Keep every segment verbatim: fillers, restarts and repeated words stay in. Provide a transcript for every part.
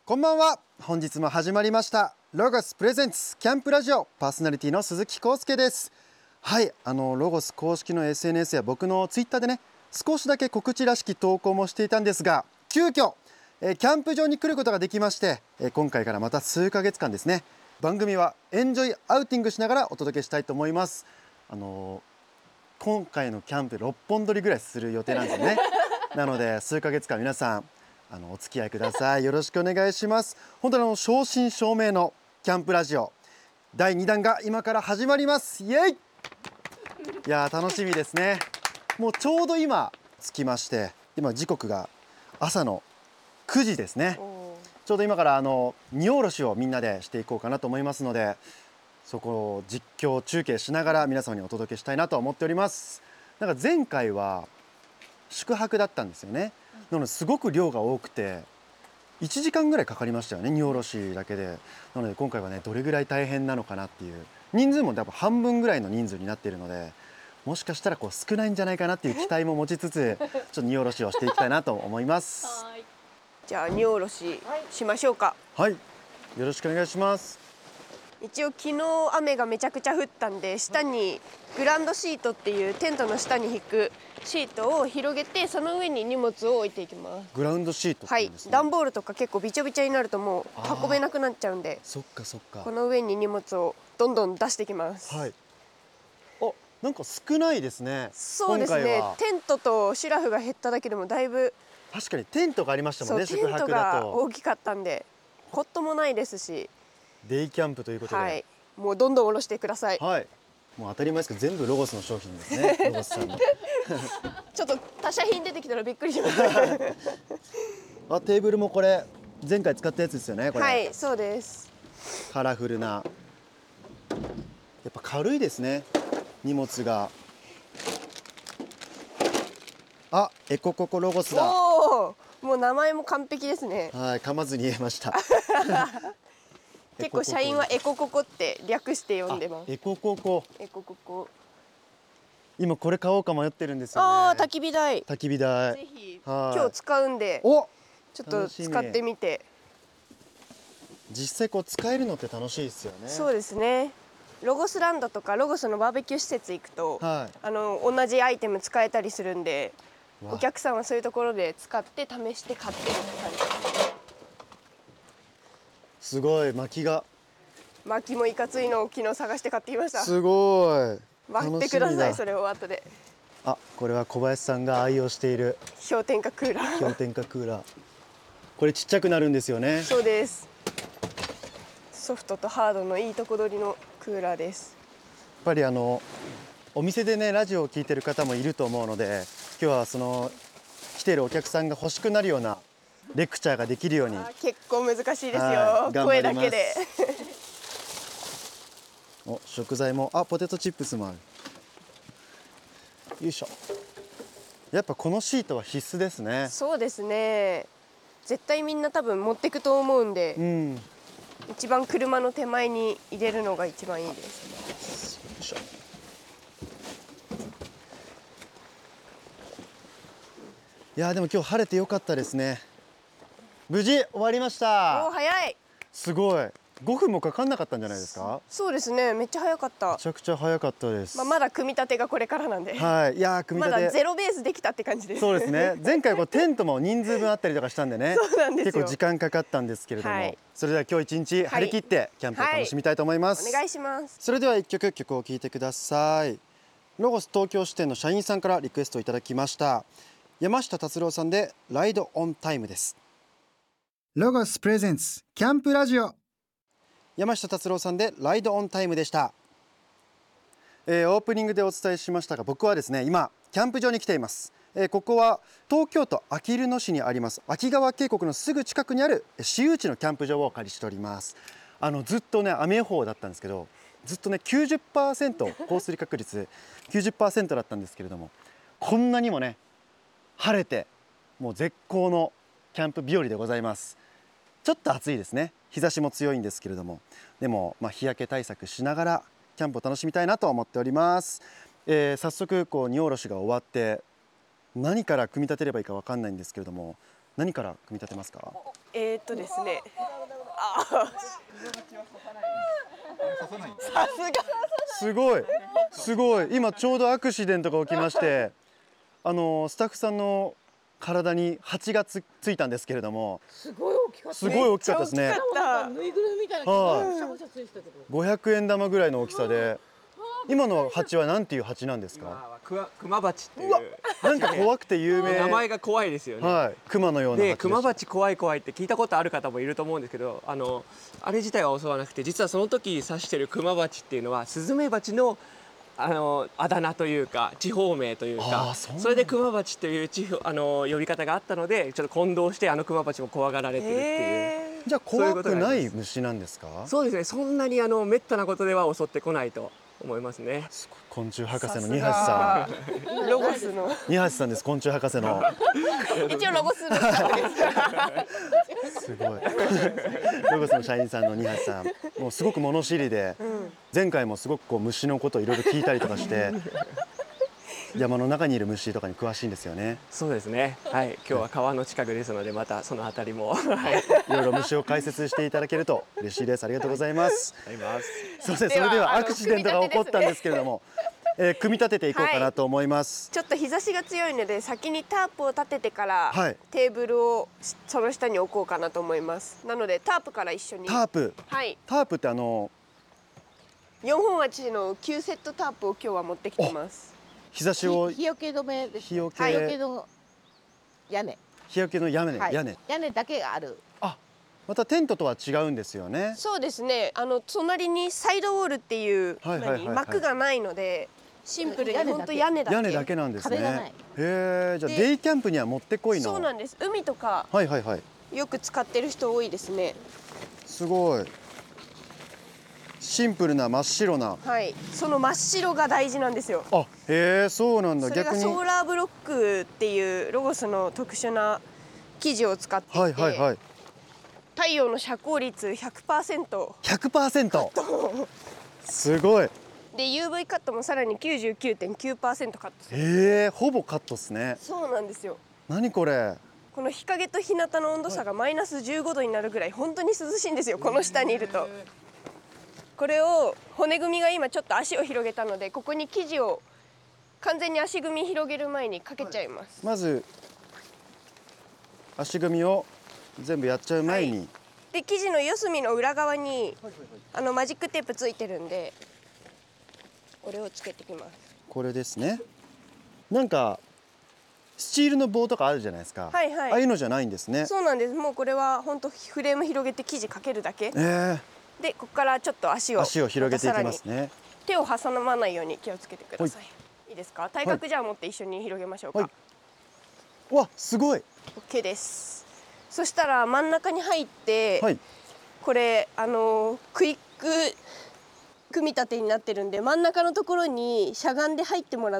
こんばんは。本日も始まりましたロゴスプレゼンツキャンプラジオ、パーソナリティの鈴木康介です。はい、あのロゴス公式の エスエヌエス や僕のツイッターでね、少しだけ告知らしき投稿もしていたんですが、急遽えキャンプ場に来ることができまして、え今回からまた数ヶ月間ですね、番組はエンジョイアウティングしながらお届けしたいと思います。あの今回のキャンプろっぽん撮りぐらいする予定なんですよね。なので数ヶ月間皆さんあのお付き合いください。よろしくお願いします。本当にあの正真正銘のキャンプラジオだいにだんが今から始まります。イエイ。いやー楽しみですね。もうちょうど今着きまして、今時刻が朝のくじですね。ちょうど今からあの荷下ろしをみんなでしていこうかなと思いますので、そこを実況中継しながら皆様にお届けしたいなと思っております。なんか前回は宿泊だったんですよね。なのですごく量が多くていちじかんぐらいかかりましたよね、荷下ろしだけで。なので今回はね、どれぐらい大変なのかなっていう、人数もやっぱ半分ぐらいの人数になっているので、もしかしたらこう少ないんじゃないかなっていう期待も持ちつつ、ちょっと荷下ろしをしていきたいなと思います。 はいじゃあ荷下ろししましょうか。 はい、よろしくお願いします。 一応昨日雨がめちゃくちゃ降ったんで、下にグランドシートっていうテントの下に引くシートを広げて、その上に荷物を置いていきます。 グラウンドシートってはいいうんですね。 段ボールとか結構びちゃびちゃになるともうあー運べなくなっちゃうんで、 そっかそっか。 この上に荷物をどんどん出していきます。 はい。あ、なんか少ないですね。 そうですね今回は。 テントとシュラフが減っただけでもだいぶ、 確かにテントがありましたもんね。 そうテント宿泊だがと大きかったんでコットもないですし、 デイキャンプということで。 はいもうどんどん下ろしてください。 はい。もう当たり前ですけど全部ロゴスの商品ですね。ロゴスさんの。 ちょっと他社品出てきたらびっくりしました。 あ、テーブルもこれ前回使ったやつですよね。これ。 はいそうです。 カラフルな。やっぱ軽いですね。荷物が。あ、エコココロゴスだ。 おおもう名前も完璧ですね。 はい、噛まずに言えました。 結構社員はエコココって略して呼んでます。 エコココ。 エコココ。 今これ買おうか迷ってるんですよね。 ああ焚き火台。 焚き火台。 ぜひはい今日使うんで、 お、 ちょっと使ってみて。 実際こう使えるのって楽しいですよね。 そうですね。ロゴスランドとかロゴスのバーベキュー施設行くと、 はい。 あの同じアイテム使えたりするんで、 わお客さんはそういうところで使って試して買ってるって感じです。 すごい薪が。 薪もいかついのを昨日探して買ってきました。 すごい。 待ってください、それを後で。 あ、これは小林さんが愛用している氷点下クーラー。 氷点下クーラー。これちっちゃくなるんですよね。 そうです。ソフトとハードのいいとこ取りのクーラーです。 やっぱりあのお店でねラジオを聞いてる方もいると思うので、今日はその来ているお客さんが欲しくなるようなレクチャーができるように。 結構難しいですよ、 はい頑張声りますだけで。 お、食材も、あ、ポテトチップスもある。よいしょ。やっぱこのシートは必須ですね。 そうですね。絶対みんな多分持ってくと思うんで、 うん。よ一番車の手前に入れるのが一番いいです。 いしょ。いやーでも今日晴れてよかったですね。無事終わりましおーた。 早い。 すごい。ごふんもかかんなかったんじゃないですか。 そうですね、めっちゃ早かっため。ちゃくちゃ早かったです。 まあ、まだ組み立てがこれからなんで、 はい、いやー組みま立て。 だゼロベースできたって感じです。 そうですね。前回こうテントも人数分あったりとかしたんでね。 そうなんですよ結構時間かかったんですけれども、 はいそれでは今日一日張り切ってキャンプを楽しみたいと思います。 お願いします。 それでは一曲曲を聴いてください。ロゴス東京支店の社員さんからリクエストいただきました。山下達郎さんでライドオンタイムです。ロゴスプレゼンツキャンプラジオ、山下達郎さんでライドオンタイムでした。えー、オープニングでお伝えしましたが、僕はですね今キャンプ場に来ています。えー、ここは東京都あきる野市にあります秋川渓谷のすぐ近くにある私有地のキャンプ場をお借りしております。あのずっとね雨予報だったんですけど、ずっとね きゅうじゅっパーセント 降水確率 きゅうじゅっパーセント だったんですけれども、こんなにもね晴れてもう絶好のキャンプ日和でございます。ちょっと暑いですね。日差しも強いんですけれども、でもまあ日焼け対策しながらキャンプを楽しみたいなと思っております。えー、早速こう荷下ろしが終わって何から組み立てればいいかわかんないんですけれども、何から組み立てますか？ えー、っとですね。あーさすが。 すごいすごい、今ちょうどアクシデントが起きまして、あのスタッフさんの体に蜂が つ, ついたんですけれども、 すごい大きかった。 すごい大きかったですね。 めっちゃ大きかった。 ぬいぐるみみたいなはいシャコシャついてたけど。 ごひゃくえん玉ぐらいの大きさで、今の蜂は何ていう蜂なんですか？ 今はクワクマバチっていうなんか怖くて有名。 名前が怖いですよね。 はい、クマのような蜂でした。 でクマバチ怖い怖いって聞いたことある方もいると思うんですけど、あのあれ自体は襲わなくて、実はその時指してるクマバチっていうのはスズメバチのあのあだ名というか地方名というあか、 ーそうなんだ。 それでクマバチという地方あの呼び方があったので、ちょっと混同してあのクマバチも怖がられてるっていう。 えじゃあ怖くない虫なんですか？ そうですね。そんなにあの滅多なことでは襲ってこないと思いますね。 すごい、昆虫博士ー、 の二橋さん。ロゴスの。 ん、二橋さんです。昆虫博士の。 一応ロゴスのスタッフです。 すごい。ロゴスの社員さんの二橋さん、もうすごく物知りで、前回もすごくこう虫のことをいろいろ聞いたりとかして、山の中にいる虫とかに詳しいんですよね。 そうですね。はい。今日は川の近くですので、またそのあたりもはい。 いろいろ虫を解説していただけると嬉しいです。ありがとうございます。 あります。 すいません、そではれではあのアクシデントが起こったんですけれども、えー組み立てていこうかなと思います。 ちょっと日差しが強いので先にタープを立ててから、 はいテーブルをその下に置こうかなと思います。なのでタープから一緒に。 タープ、 はい。 タープってあのよんほん鉢のきゅうセットタープを今日は持ってきてます。 日差しを日よけ止めですね。 日よけ日よけの屋根。 日よけの屋根、 はい屋根。 屋根だけがある。 あ、またテントとは違うんですよね。 そうですね。あの隣にサイドウォールっていうはいはいはいはい何幕がないので、シンプルに屋根だけ本当屋根だけ。 屋根だけなんですね。 壁がないへえ、じゃあでデイキャンプにはもってこいの。 そうなんです。海とかはいはいはい。 よく使ってる人多いですね。 すごい。シンプルな真っ白な。 はい。その真っ白が大事なんですよ。 あ、へえ、そうなんだ。 それが逆に。 ソーラーブロックっていうロゴスの特殊な生地を使っていて、 はいはいはい。 太陽の遮光率 ひゃくパーセントひゃくパーセント。すごい。 で ユーブイ カットもさらに きゅうじゅうきゅうてんきゅうパーセント カットする。 へえ、ほぼカットっすね。 そうなんですよ。 何これ。 この日陰と日向の温度差がマイナスじゅうごどになるぐらい本当に涼しいんですよ、この下にいると。これを骨組みが今ちょっと足を広げたので、ここに生地を完全に足組み広げる前にかけちゃいます。 まず足組みを全部やっちゃう前に、 はいで生地の四隅の裏側にあのマジックテープついてるんで、これをつけてきます。 これですね。なんかスチールの棒とかあるじゃないですか。 はいはいああいうのじゃないんですね。 そうなんです。もうこれは本当フレーム広げて生地かけるだけえで、ここからちょっと足え、 を足を広げていきますまたさらにね。 手を挟まないように気をつけてください。いいですか？体格じゃあ持って一緒に広げましょうか。 はい。うわ、すごい。 OK です。そしたら真ん中に入って、 はい。 これあのクイック組み立てになってるんで、真ん中のところにしゃがんで入ってもらって、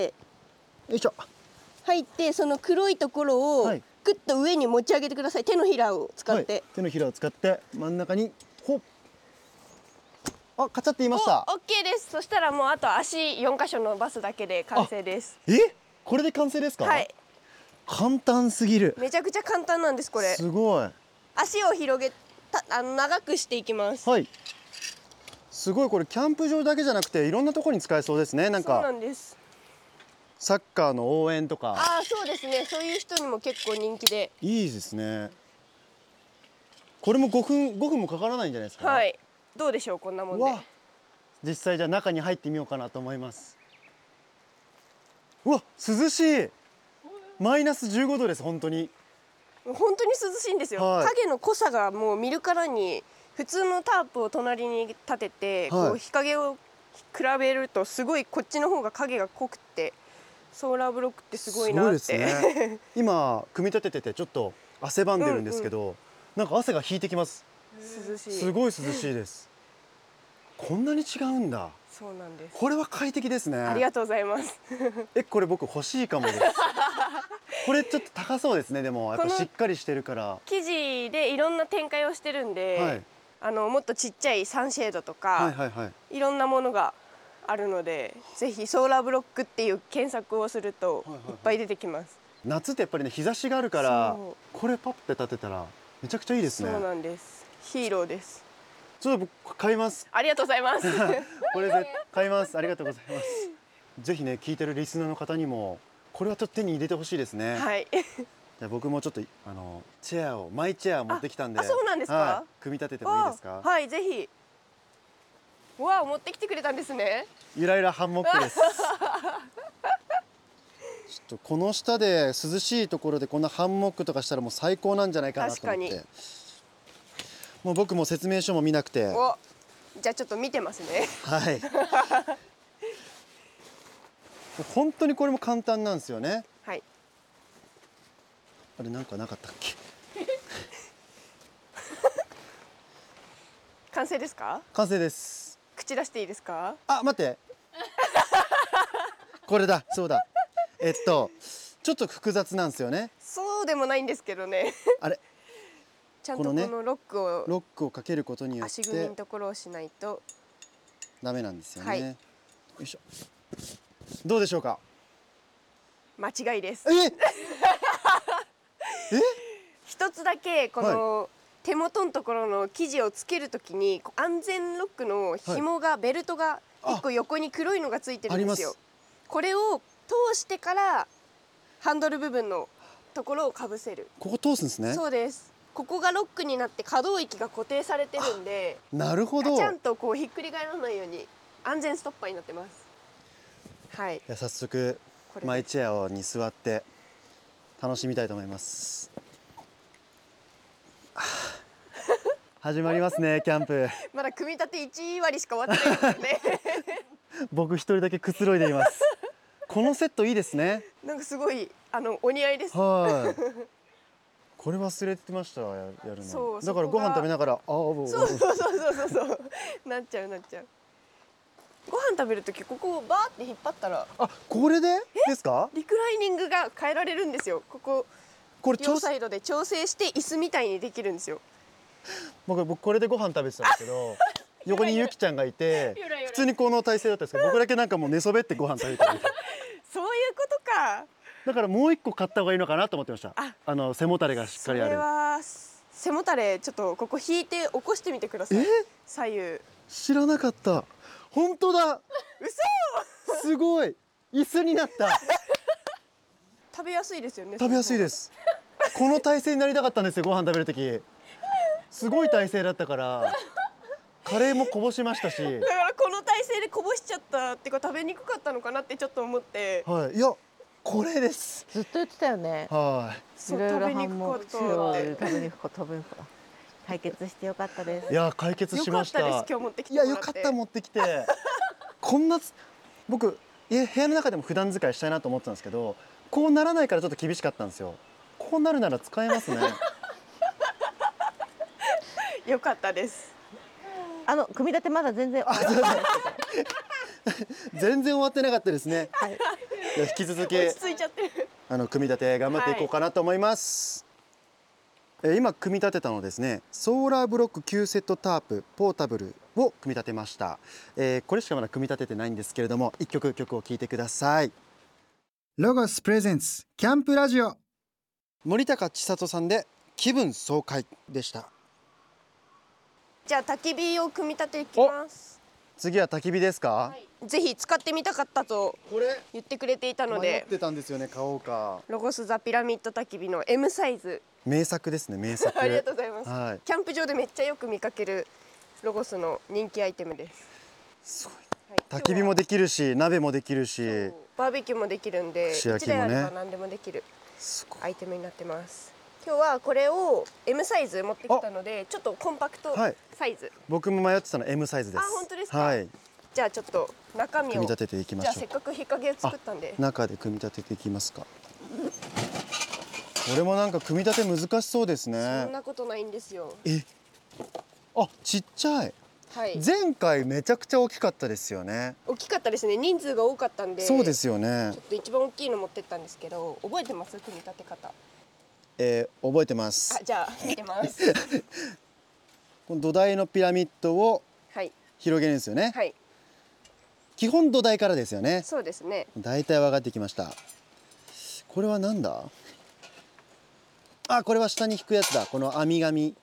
よいしょ。 入ってその黒いところをはいグッと上に持ち上げてください。手のひらを使って。 はい、手のひらを使って真ん中にほっ。あ、カチャって言いました。 お OK です。そしたらもうあと足よん箇所伸ばすだけで完成です。 え、これで完成ですか？ はい。 簡単すぎる。 めちゃくちゃ簡単なんですこれ。 すごい。 足を広げたあの長くしていきます。 はい。すごい、これキャンプ場だけじゃなくていろんなところに使えそうですね。なんそうなかんです。 サッカーの応援とか。 ああ、そうですね。そういう人にも結構人気で。 いいですね。これもごふんごふんもかからないんじゃないですか？ はい。どうでしょうこんなもんで。 うわ、実際じゃあ中に入ってみようかなと思います。うわ、涼しい。マイナスじゅうごどです。本当に。 本当に涼しいんですよ。 はい影の濃さがもう見るからに普通のタープを隣に立てて、 はいこう日陰を比べるとすごいこっちの方が影が濃くて、ソーラーブロックってすごいなって。 すごいですね。今組み立てててちょっと汗ばんでるんですけど、なんか汗が引いてきます。 涼しい。 すごい涼しいです。こんなに違うんだ。 そうなんです。 これは快適ですね。 ありがとうございます。 え、これ僕欲しいかもです。これちょっと高そうですね。でもやっぱしっかりしてるから。 生地でいろんな展開をしてるんで、 はいあのもっとちっちゃいサンシェードとか、 はいはいはい。 いろんなものがあるので、ぜひソーラーブロックっていう検索をするとはいはいはいいっぱい出てきます。 夏ってやっぱりね日差しがあるからそうこれパッて立てたらめちゃくちゃいいですね。 そうなんです。ヒーローです。 ちょっと僕買います。 ありがとうございます。 これで買います。ありがとうございます。ぜひね、聞いてるリスナーの方にもこれはちょっと手に入れてほしいですね。 はい。 じゃあ僕もちょっとあのチェアをマイチェアを持ってきたんで、 ああそうなんですかはい、組み立ててもいいですか。 はい、ぜひ。わあ、持ってきてくれたんですね。 ゆらゆらハンモックです。ちょっとこの下で涼しいところでこんなハンモックとかしたらもう最高なんじゃないかなと思って。もう僕も説明書も見なくて。 お、じゃあちょっと見てますね。 はい。本当にこれも簡単なんですよね。 はい。 あれなんかなかったっけ？ 完成ですか？ 完成です。 口出していいですか？ あ、待って。これだ、そうだ。えっと、ちょっと複雑なんですよね。 そうでもないんですけどね。 あれ。 ちゃんとこのロックを、 ロックをかけることによって足組みのところをしないとダメなんですよね。 はい、 よいしょ。どうでしょうか。 間違いです。 え？え？ 一つだけこの、はい、手元のところの生地をつけるときに安全ロックの紐が、はい、ベルトが一個横に黒いのがついてるんですよ。これを通してからハンドル部分のところをかぶせる。 ここ通すんですね。 そうです。ここがロックになって可動域が固定されてるんで、 なるほど。 ちゃんとこうひっくり返らないように安全ストッパーになってます。はい。 じゃあ早速マイチェアに座って楽しみたいと思います。始まりますね、キャンプ。 まだ組み立ていち割しか終わってないですね。 僕一人だけくつろいでいます。このセットいいですね。 なんかすごいあのお似合いです。 はい。これ忘れてました、やるの。 そう、 だからご飯食べながら、ああ、 そうそうそうそうそうなっちゃうなっちゃう。ご飯食べるときここをバーって引っ張ったら、 あ、これでですか？ リクライニングが変えられるんですよ。こここれ両サイドで調整して椅子みたいにできるんですよ。 僕僕これでご飯食べてたんですけど、横にゆきちゃんがいて、 ゆらゆら普通にこの体勢だったんですけど、僕だけなんかもう寝そべってご飯食べてるみたいな。 そういうことか。 だからもう一個買った方がいいのかなと思ってました。あ、あの背もたれがしっかりある。 それは背もたれちょっとここ引いて起こしてみてください。左右。 知らなかった。本当だ。 嘘。 すごい。椅子になった。 食べやすいですよね。 食べやすいです。この体勢になりたかったんですよ。ご飯食べる時。すごい体勢だったから。カレーもこぼしましたし。 だからこの体勢でこぼしちゃったっていうか食べにくかったのかなってちょっと思って。 はい。いや。これです。 ずっと言ってたよね。 はい。 そう、食べにくかった。 食べにくかった。食べにくかった。解決してよかったです。 いや、解決しました。 よかったです。今日持ってきていや、よかった持ってきて。こんな僕部屋の中でも普段使いしたいなと思ってたんですけど、こうならないからちょっと厳しかったんですよ。こうなるなら使えますね。 よかったです。 あの組み立てまだ全然終わってない全然終わってなかったですね。はい。引き続き落ち着いちゃってる。 あの組み立て頑張っていこうかなと思います。はい、え今組み立てたのですね、ソーラーブロックきゅうセットタープポータブルを組み立てました。えー、これしかまだ組み立ててないんですけれども、一曲曲を聴いてください。ロゴスプレゼンツキャンプラジオ、森高千里さんで気分爽快でした。 じゃあ焚き火を組み立ていきます。 次は焚き火ですか？ はい、ぜひ使ってみたかったと言ってくれていたので、 迷ってたんですよね、買おうか。 ロゴスザピラミッド焚き火の エム サイズ。 名作ですね、名作。 ありがとうございます、 はい。 キャンプ場でめっちゃよく見かけるロゴスの人気アイテムです。 すごい。 はい、 焚き火もできるし、鍋もできるし、 バーベキューもできるんで、 串焼きもね、 いちだいあれば何でもできるアイテムになってます。今日はこれを エム サイズ持ってきたので、ちょっとコンパクトサイズ。はい、 僕も迷ってたの エム サイズです。 あ、本当ですか。 はい。 じゃあちょっと中身を組み立てていきましょう。 じゃあせっかく日陰を作ったんで、 中で組み立てていきますか。これもなんか組み立て難しそうですね。 そんなことないんですよ。 え、あ、ちっちゃい。 はい、 前回めちゃくちゃ大きかったですよね。 大きかったですね。人数が多かったんで。 そうですよね。 ちょっと一番大きいの持ってったんですけど、覚えてます？組み立て方。 えー、覚えてます。 あ、じゃあ見てます。 この土台のピラミッドを広げるんですよね。 はい。 基本土台からですよね。 そうですね。 だいたい分かってきました。これはなんだ？ あ、これは下に引くやつだ。この網紙。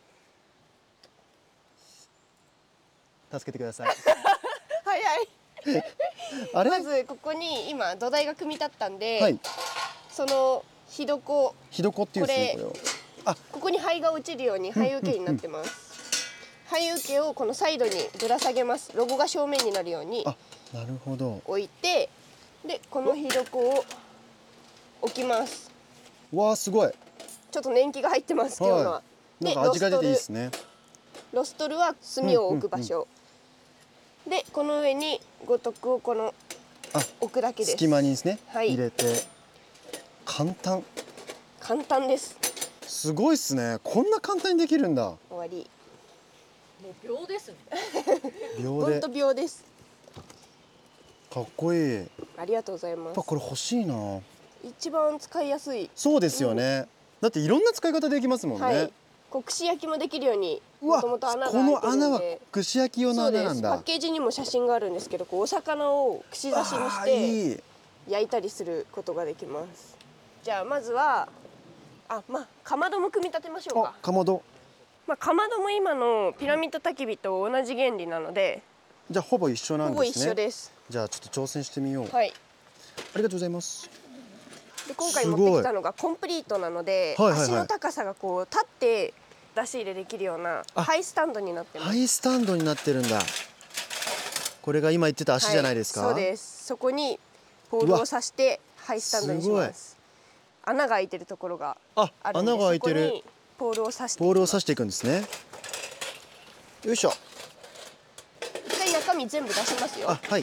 助けてください。 早い。 あれ？ まずここに今土台が組み立ったんで、 はい。 その火床、 火床っていうんですね。これを。あ、 ここに灰が落ちるように灰受けになってます。灰受けをこのサイドにぶら下げます。ロゴが正面になるようにあ、なるほど。 置いて、でこの火床を置きます。 わあ、すごい。 ちょっと年季が入ってます今日のは。 はい。なんか味が出ていいですね。 ロストルは炭を置く場所。でこの上に五徳をこのあ、 置くだけです。 隙間にですね。 はい入れて。簡単。 簡単です。 すごいっすね。こんな簡単にできるんだ。 終わり。 もう秒ですね。 秒で。 本当秒です。 かっこいい。やっありがとうございます。 ぱこれ欲しいな。 一番使いやすい。 そうですよね。だっていろんな使い方できますもんね。 はい。こう串焼きもできるようにうわ、 もともと穴がこ開いてるんで。 の穴は串焼き用の穴なんだ。 そうです。パッケージにも写真があるんですけど、こうお魚を串刺しにしあーていい。 焼いたりすることができます。じゃあまずはあ、まあかまども組み立てましょうあ、 か。 かまど。 まあかまども今のピラミッド焚き火と同じ原理なので、 じゃあほぼ一緒なんほですね。 ぼ一緒です。 じゃあちょっと挑戦してみよう。 はい。 ありがとうございます。 で今回持ってきたのがコンプリートなので、 はいはいはい足の高さがこう立って出し入れできるようなあハイスタンドになってます。 ハイスタンドになってるんだ。これが今言ってた足じゃないですか。 はい、そうです。そこにポールを刺してハイスタンドにします。穴が開いてるところがあ、 あるんで、 穴が開いてる。 そこにポールを刺していきます。 ポールを刺していくんですね。よいしょ。 一回中身全部出しますよ。 あ、はい。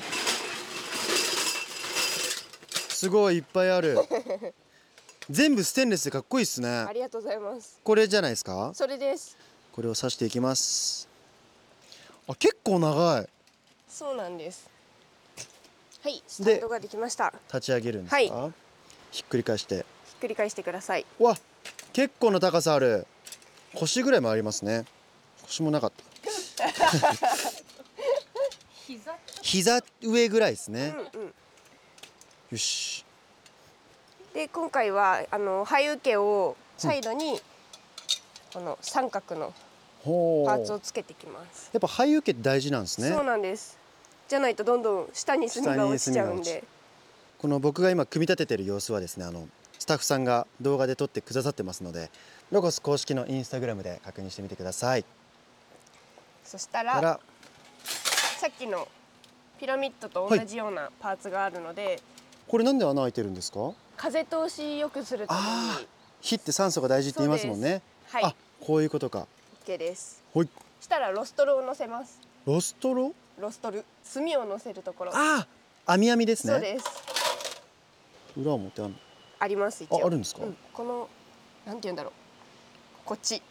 すごいいっぱいある。全部ステンレスでかっこいいですねあ。りがとうございます。 これじゃないですか。 それです。 これを刺していきます。あ、結構長い。 そうなんです。はい、スタンドができました。 立ち上げるんですか。 はいひっくり返して。 ひっくり返してください。 わ、結構な高さある。腰ぐらいもありますね。腰もなかった。 膝。 膝上ぐらいですね。 うんうん。 よし。 で今回はあの灰受けをサイドにこの三角のほう。 パーツをつけてきます。 やっぱ灰受けって大事なんですね。 そうなんです。じゃないとどんどん下に炭が落ちちゃうん下に炭がで。 この僕が今組み立ててる様子はですね、あのスタッフさんが動画で撮ってくださってますので、ロゴス公式のインスタグラムで確認してみてください。 そしたかららさっきのピラミッドと同じようなパーツがあるので、 これなんで穴開いてるんですか。 風通し良くするためああに、 火って酸素が大事って言いますもんね。 はいあ、こういうことか。 OK です。 ほい。 したらロストルを乗せます。 ロストロ。 ロストル、炭を乗せるところ。 ああ、網網ですね。 そうです。 裏表ある。 あります一応。 あ、あるんですか。 うん、このなんて言うんだろう。こっち。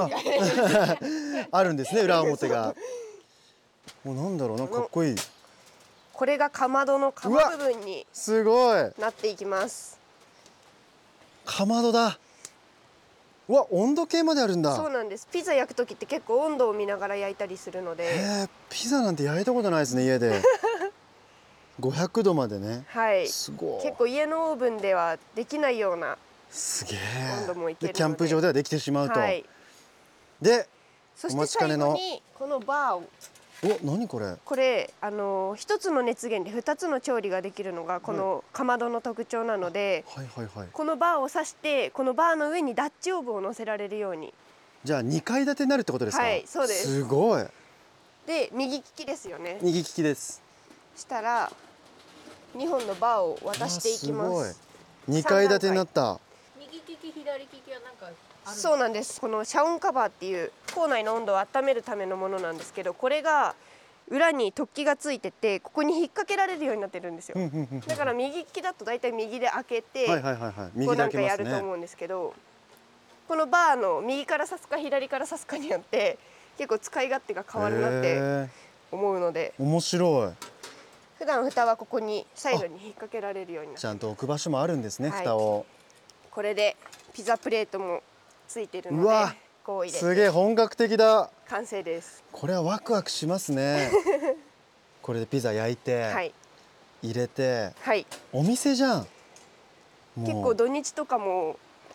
あるんですね、裏表が。もうなんだろうな、かっこいい。 これがかまどの釜部分にすごい。 なっていきます。 かまどだ。うわ、温度計まであるんだ。 そうなんです。ピザ焼く時って結構温度を見ながら焼いたりするので、 へえ、ピザなんて焼いたことないですね、家で。ごひゃくどまでね。 はい。 すごい。 結構家のオーブンではできないような。 すげ温度もいえ。 けるのでで、キャンプ場ではできてしまうと。 はい。 で、おそして最待ちかねの後にこのバーを。 お、何これ。 これあの一つの熱源で二つの調理ができるのがこのかまどの特徴なので、 はいはいはい。 このバーを刺してこのバーの上にダッチオーブンを乗せられるように。 じゃあにかい建てになるってことですか。 はいそうですすごい。 で右利きですよね。 右利きです。 したらにほんのバーを渡していきまあ、 す。 すごい。にかい建てになった。 右利き左利きはなんかある。 そうなんです。この遮音カバーっていう校内の温度を温めるためのものなんですけど、これが裏に突起がついてて、ここに引っ掛けられるようになってるんですよ。 うんうんうんうん。 だから右利きだとだいたい右で開けて、 はいはいはいはい。 こう右でなんか開けますね。 やると思うんですけど、このバーの右から刺すか左から刺すかによって結構使い勝手が変わるなってへえ。 思うので、 面白い。 普段蓋はここにサイドに引っ掛けられるようになってちゃんと置く場所もあるんですね、 はい蓋を。 これでピザプレートもついてるので、 うわ、 こう入れすげえ本格的だ。 完成です。 これはワクワクしますね。これでピザ焼いて、 はい入れて、 はい。 お店じゃん。もう結構土日とかも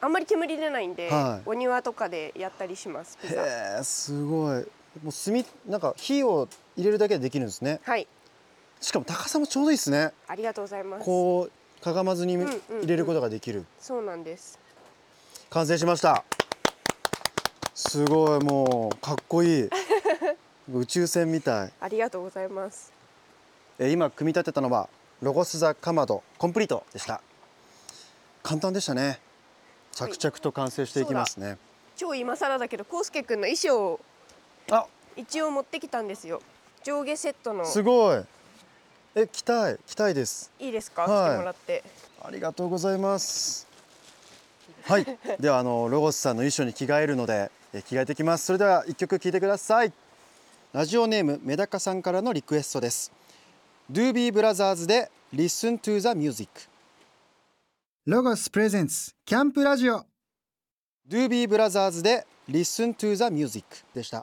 あんまり煙出ないんで、 はい、 お庭とかでやったりします。ピザ。 へえ、すごい。もう炭なんか火を入れるだけでできるんですね。 はい。 しかも高さもちょうどいいですね。 ありがとうございます。 こうかがまずにうんうんうん入れることができる。 そうなんです。 完成しました。すごい、もうかっこいい。宇宙船みたい。 ありがとうございます。 え今組み立てたのはロゴス座かまどコンプリートでした。簡単でしたね。着々と完成していきますね。 超今更だけど、康介くんの衣装をあ、 一応持ってきたんですよ。上下セットの。 すごい。え、着たい、着たいです。 いいですか、 はい、 着てもらって。 ありがとうございます。はい、ではあのロゴスさんの衣装に着替えるのでえ着替えてきます。それでは一曲聴いてください。ラジオネームメダカさんからのリクエストです。ドゥービーブラザーズで Listen to the Music。 ロゴスプレゼンツキャンプラジオ。ドゥービーブラザーズで Listen to the Music でした。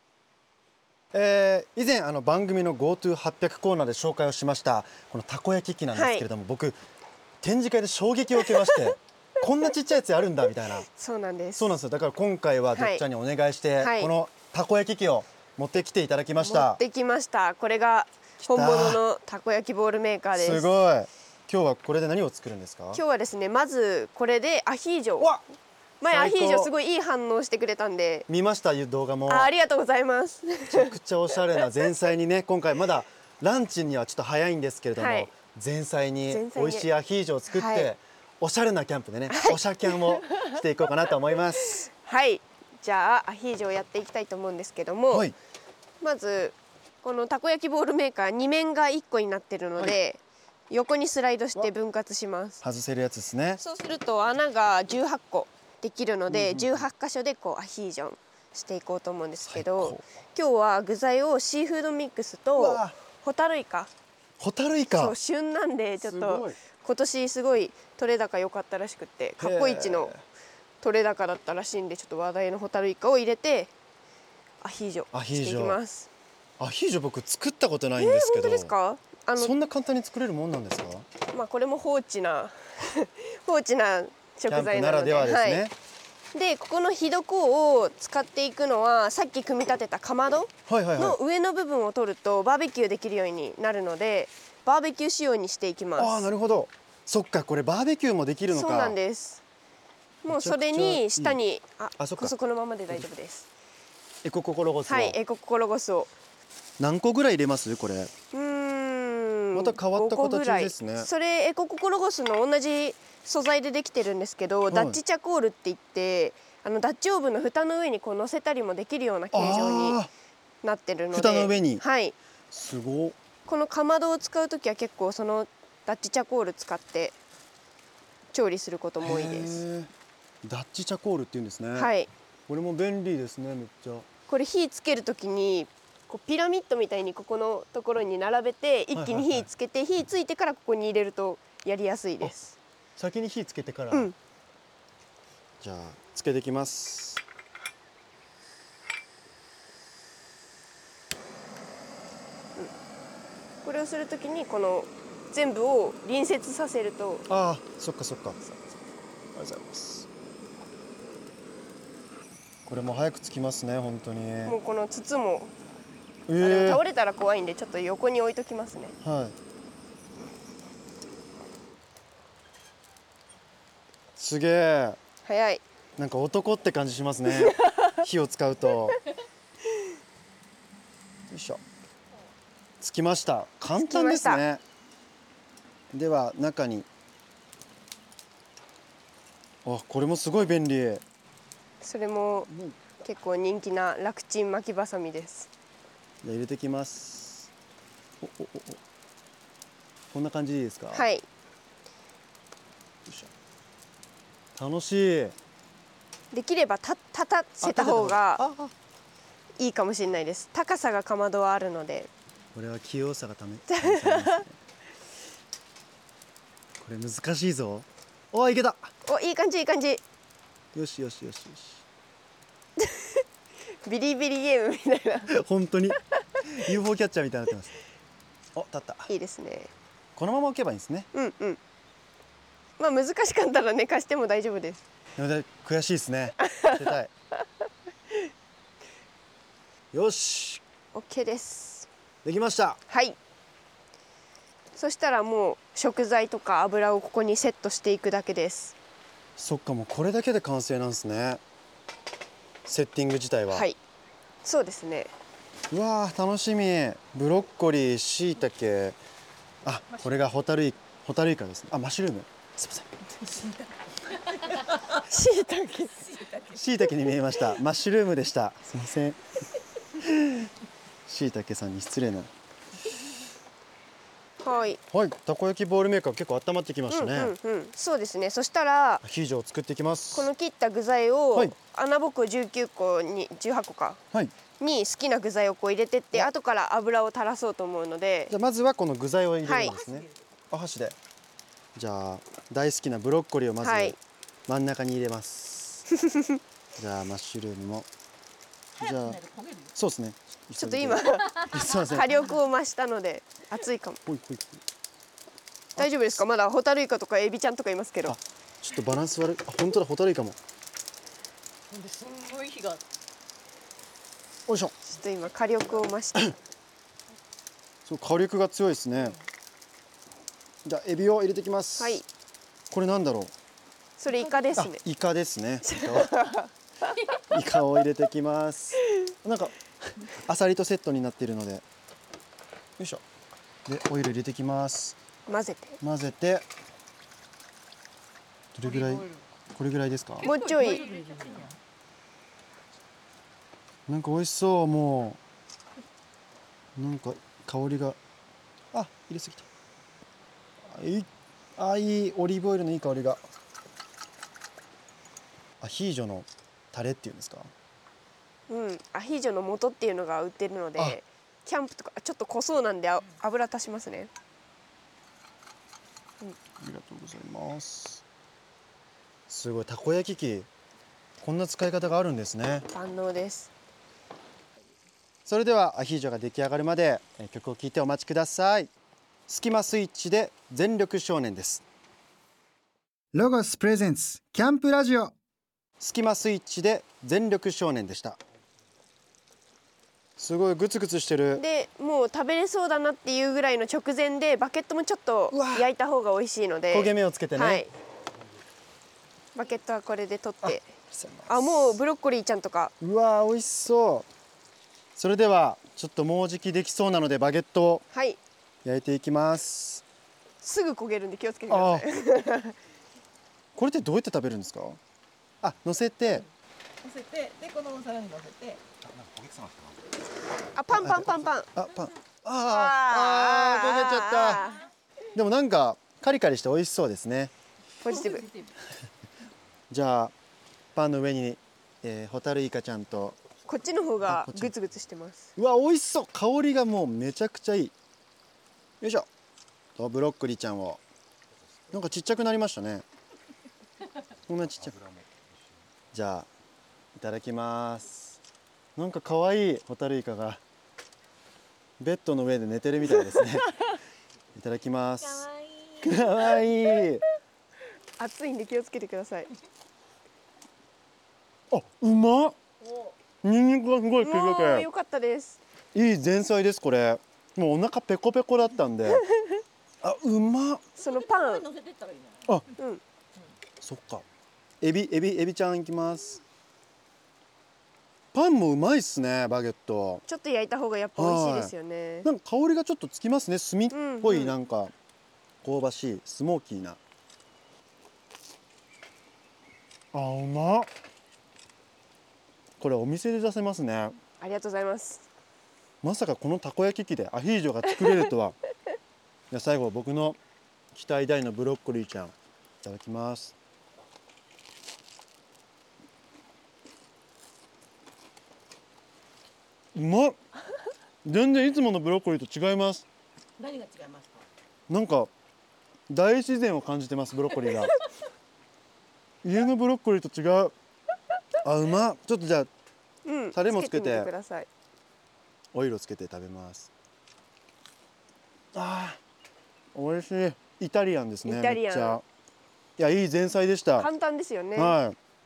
えー、以前あの番組の ゴートゥーはっぴゃく コーナーで紹介をしましたこのたこ焼き器なんですけれども、はい、僕展示会で衝撃を受けましてこんなちっちゃいやつあるんだみたいな。 そうなんです。 そうなんですよ。だから今回はどっちゃんにお願いして、はい、このたこ焼き器を持ってきていただきました。 持ってきました。これが本物のたこ焼きボールメーカーです。 すごい。今日はこれで何を作るんですか？ 今日はですね、まずこれでアヒージョ。前アヒージョすごいいい反応してくれたんで見ました、動画も。 あ, ありがとうございます。 めちゃくちゃおしゃれな前菜にね、今回まだランチにはちょっと早いんですけれども、はい、前菜に美味しいアヒージョを作って、はい、おしゃれなキャンプでね、はい、おしゃキャンをしていこうかなと思います。 はい、じゃあアヒージョをやっていきたいと思うんですけども、はい、まずこのたこ焼きボールメーカーに面がいっこになってるので、はい、横にスライドして分割します。 外せるやつですね。 そうすると穴がじゅうはっこできるので、うん、じゅうはちかしょでこうアヒージョしていこうと思うんですけど、今日は具材をシーフードミックスとホタルイカ。 ホタルイカ。 そう、旬なんでちょっと今年すごい取れ高良かったらしくて、過去一の取れ高だったらしいんで、ちょっと話題のホタルイカを入れてアヒージョしていきます。 アヒージョ僕作ったことないんですけど、 えー、本当ですか？ あのそんな簡単に作れるもんなんですか？ まあこれも放置な放置な食材なので、 ならではですね。 はい、でここの火床を使っていくのは、さっき組み立てたかまどの上の部分を取るとバーベキューできるようになるので、バーベキュー仕様にしていきます。 ああ、なるほど。そっか、これバーベキューもできるのか。 そうなんです。もうそれに下にいいああそっか、 このままで大丈夫です。 エコココロゴスを、 はい、エコココロゴスを何個ぐらい入れますこれ？ うーん、 また変わった形ですね。 それエコココロゴスの同じ素材でできてるんですけど、はい、ダッチチャコールって言って、あのダッチオーブンの蓋の上にこう乗せたりもできるような形状になってるので、 蓋の上に、 はい、 すご。 このかまどを使うときは結構そのダッチチャコール使って調理することも多いです。 ダッチチャコールって言うんですね。 はい、 これも便利ですね、めっちゃ。 これ火つけるときにこうピラミッドみたいにここのところに並べて一気に火つけて、火ついてからここに入れるとやりやすいです。 先に火つけてから、 うん、 じゃあつけていきます。 うん、これをするときにこの全部を隣接させると。 ああ、そっかそっか。ありがとうございます。これも早くつきますね、本当に。 もうこの筒も、 えー、 でも倒れたら怖いんでちょっと横に置いときますね。 はい。すげえ。 早い。 なんか男って感じしますね。火を使うと。よいしょ。つきました。簡単ですね。では中に。あ、これもすごい便利。 それも結構人気な楽ちん巻きばさみです。 じゃあ入れてきます。おおおお。こんな感じでいいですか？ はい。よいしょ。楽しい。 できればた立たせた方がいいかもしれないです。高さがかまどはあるので。 これは器用さがため。ね、これ難しいぞ。お、いけた。 お、いい感じいい感じ。 よしよしよしよし。 ビリビリゲームみたいな。 本当に ユーフォー キャッチャーみたいになってます。お、立った。 いいですね。 このまま置けばいいんですね。 うんうん。まあ難しかったら寝かしても大丈夫です。 ので悔しいですね。捨てたい。よし、 OK です。 できました。 はい。そしたらもう食材とか油をここにセットしていくだけです。 そっか、もうこれだけで完成なんですね。セッティング自体は。 はい。そうですね。 うわー楽しみ。ブロッコリー、しいたけ、あ、これがホタルイホタルイカですね。あ、マッシュルーム。すみません。 しいたけ。 しいたけに見えました。マッシュルームでした。すみません。しいたけさんに失礼な。 はい。 はい、たこ焼きボールメーカー結構温まってきましたね。 うんうんうん、そうですね。そしたらアヒージョを作っていきます。 この切った具材を、 はい、 穴ぼこじゅうきゅうこにじゅうはちこか、 はい、 に好きな具材をこう入れてって後から油を垂らそうと思うので、 じゃあまずはこの具材を入れるんですね。お箸で。じゃあ大好きなブロッコリーをまずはい真ん中に入れます。じゃあマッシュルームも。じゃあそうですね。 ちょっと今すいません。 火力を増したので熱いかも。 ほいほい。 大丈夫ですか？まだホタルイカとかエビちゃんとかいますけど。 あ、ちょっとバランス悪い。あ、本当だ、ホタルイカも。 すごい火が。 よいしょ。 ちょっと今火力を増してそう、火力が強いですね。じゃあエビを入れてきます。 はい。 これなんだろう。 それイカですあ、 ね。 イカですね。イカをイカを入れてきます。なんかアサリとセットになっているので、よいしょ。でオイル入れてきます。 混ぜて。 混ぜて、どれぐらい？これぐらいですか？ もうちょい。 なんか美味しそう。もうなんか香りが、あ、入れすぎた。あ、いい、あ、いいオリーブオイルのいい香りが。アヒージョのタレっていうんですか？ うん、アヒージョの素っていうのが売ってるのあで、キャンプとかちょっと濃そうなんであ油足しますね。 ありがとうございます。すごい、たこ焼き器、こんな使い方があるんですね。 万能です。 それではアヒージョが出来上がるまでえー曲を聴いてお待ちください。スキマスイッチで全力少年です。ロゴスプレゼンツキャンプラジオ、スキマスイッチで全力少年でした。すごいグツグツしてる。 でもう食べれそうだなっていうぐらいの直前でバケットもちょっとうわ焼いた方が美味しいので、 焦げ目をつけてね。 はい、バケットはこれで取って。 あ、 あ、もうブロッコリーちゃんとか。 うわー美味しそう。それではちょっともうじきできそうなのでバゲットをはい。 焼いていきます。 すぐ焦げるんで気をつけてください。 これってどうやって食べるんですか？あ、乗せて、 乗せて、でこのお皿に乗せて。 あ、パンパンパンパン。 あ、パン、あーあー、焦げちゃった。でもなんかカリカリして美味しそうですね。 ポジティブ。 じゃあパンの上に、えー、ホタルイカちゃんと、 こっちの方あがこっちグツグツしてます。 うわ美味しそう。香りがもうめちゃくちゃいい。よいしょ。とブロッコリーちゃんを、なんかちっちゃくなりましたね。こんなちっちゃく。じゃあいただきます。なんか可愛いホタルイカがベッドの上で寝てるみたいですね。いただきます。可愛い。 熱いんで気をつけてください。 あ、うまっ。ニンニクがすごい効いもうて良かったです。 ていい前菜です。これもうお腹ペコペコだったんであ、うまっ。 そのパン。 あ、 うん。 そっか。エビエビエビちゃんいきます。パンもうまいっすね。バゲットちょっと焼いた方がやっぱ美味しいですよね。 なんか香りがちょっとつきますね。炭っぽい、 うんうんなんか香ばしいスモーキーな。あ、うまっ。これお店で出せますね。 ありがとうございます。 まさかこのたこ焼き器でアヒージョが作れるとは。じゃあ最後僕の期待大のブロッコリーちゃんいただきます。うまっ。全然いつものブロッコリーと違います。 何が違いますか？ なんか大自然を感じてます。ブロッコリーが家のブロッコリーと違う。あ、うまっ。ちょっとじゃあうん。 タレもつけてみください。 オイルをつけて食べます。あー、美味しい。イタリアンですね。 イタリアンめっちゃ。いや、いい前菜でした。 簡単ですよね。 はい。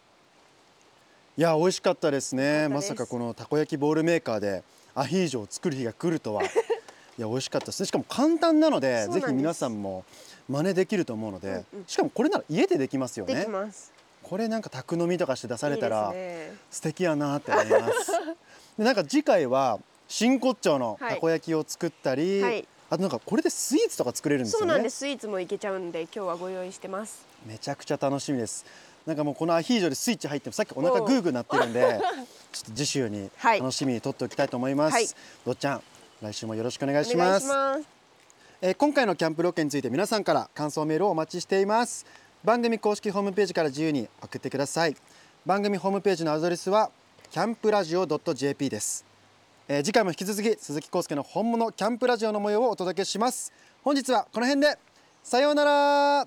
いや美味しかったですね。 よかったですまさかこのたこ焼きボールメーカーでアヒージョを作る日が来るとはいや美味しかったですね。しかも簡単なのでそうなんですぜひ皆さんも真似できると思うので、 うんうんしかもこれなら家でできますよでね。 きます。 これなんか宅飲みとかして出されたらいいですね。 素敵やなって思いますでなんか次回は真骨頂のたこ焼きを作ったり、 はいあとなんかこれでスイーツとか作れるんですよね。 そうなんです。スイーツもいけちゃうんで今日はご用意してます。 めちゃくちゃ楽しみです。なんかもうこのアヒージョでスイッチ入ってもさっきお腹グーグー鳴ってるんでちょっと次週にはい楽しみにとっておきたいと思います、 はいどっちゃん来週もよろしくお願いしお願ます。 いします。 えー今回のキャンプロケについて皆さんから感想メールをお待ちしています。番組公式ホームページから自由に送ってください。番組ホームページのアドレスはキャンプラジオ ドットジェーピー です、えー次回も引き続き鈴木浩介の本物キャンプラジオの模様をお届けします。本日はこの辺でさようなら。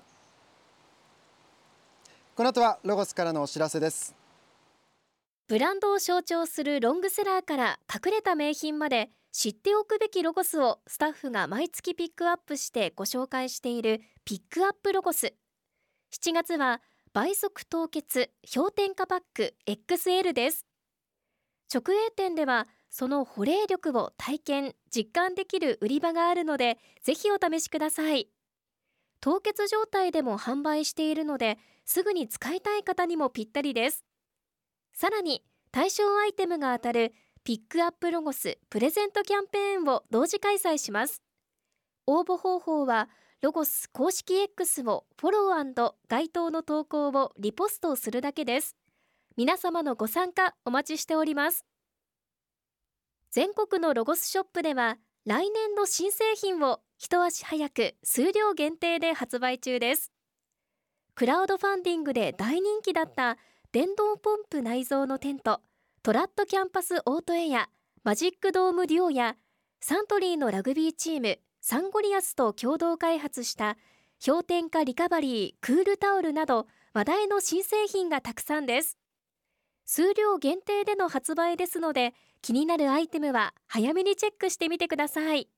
この後はロゴスからのお知らせです。 ブランドを象徴するロングセラーから隠れた名品まで知っておくべきロゴスをスタッフが毎月ピックアップしてご紹介しているピックアップロゴス。しちがつは倍速凍結氷点下パック エックスエル です。直営店ではその保冷力を体験実感できる売り場があるのでぜひお試しください。凍結状態でも販売しているのですぐに使いたい方にもぴったりです。さらに対象アイテムが当たるピックアップロゴスプレゼントキャンペーンを同時開催します。応募方法はロゴス公式 X をフォロー&該当の投稿をリポストするだけです。皆様のご参加お待ちしております。全国のロゴスショップでは来年の新製品を一足早く数量限定で発売中です。クラウドファンディングで大人気だった電動ポンプ内蔵のテントトラットキャンパスオートエアマジックドームデュオやサントリーのラグビーチームサンゴリアスと共同開発した氷点下リカバリークールタオルなど話題の新製品がたくさんです。数量限定での発売ですので気になるアイテムは早めにチェックしてみてください。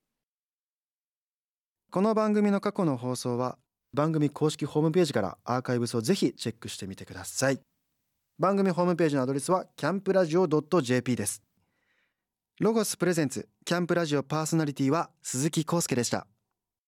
この番組の過去の放送は番組公式ホームページからアーカイブスをぜひチェックしてみてください。番組ホームページのアドレスはキャンプラジオ ドットジェーピー です。ロゴスプレゼンツキャンプラジオパーソナリティは鈴木浩介でした。